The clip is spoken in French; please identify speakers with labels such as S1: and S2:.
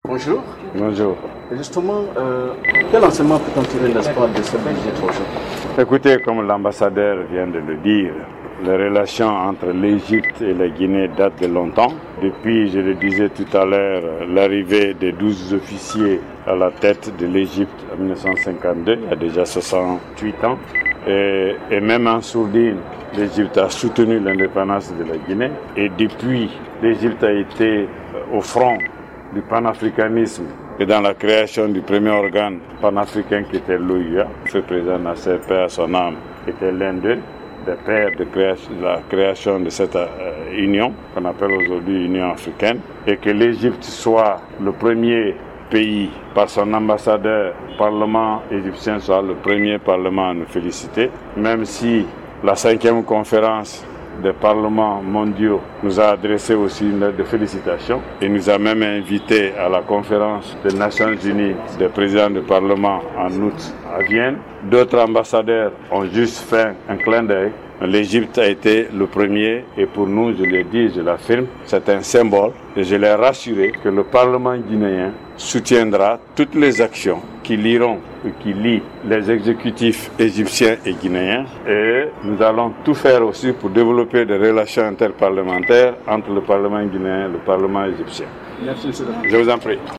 S1: Bonjour.
S2: Bonjour.
S1: Et justement, quel enseignement peut-on tirer, n'est-ce pas, de cette visite aujourd'hui?
S2: Écoutez, comme l'ambassadeur vient de le dire, les relations entre l'Égypte et la Guinée datent de longtemps. Depuis, je le disais tout à l'heure, l'arrivée des 12 officiers à la tête de l'Égypte en 1952, il y a déjà 68 ans. Et même en sourdine, l'Égypte a soutenu l'indépendance de la Guinée. Et depuis, l'Égypte a été au front du panafricanisme et dans la création du premier organe panafricain qui était l'OUA. Le président Nasser, paix à son âme, était l'un d'eux, des pères de la création de cette union, qu'on appelle aujourd'hui Union africaine, et que l'Égypte soit le premier pays, par son ambassadeur, le Parlement égyptien soit le premier Parlement à nous féliciter, même si la 5e conférence des parlements mondiaux nous a adressé aussi une lettre de félicitations et nous a même invités à la conférence des Nations Unies des présidents de parlement en août à Vienne. D'autres ambassadeurs ont juste fait un clin d'œil. L'Égypte a été le premier et pour nous, je l'ai dit, je l'affirme, c'est un symbole et je l'ai rassuré que le Parlement guinéen soutiendra toutes les actions qui lient les exécutifs égyptiens et guinéens et nous allons tout faire aussi pour développer des relations interparlementaires entre le Parlement guinéen et le Parlement égyptien.
S1: Merci, monsieur.
S2: Je vous en prie.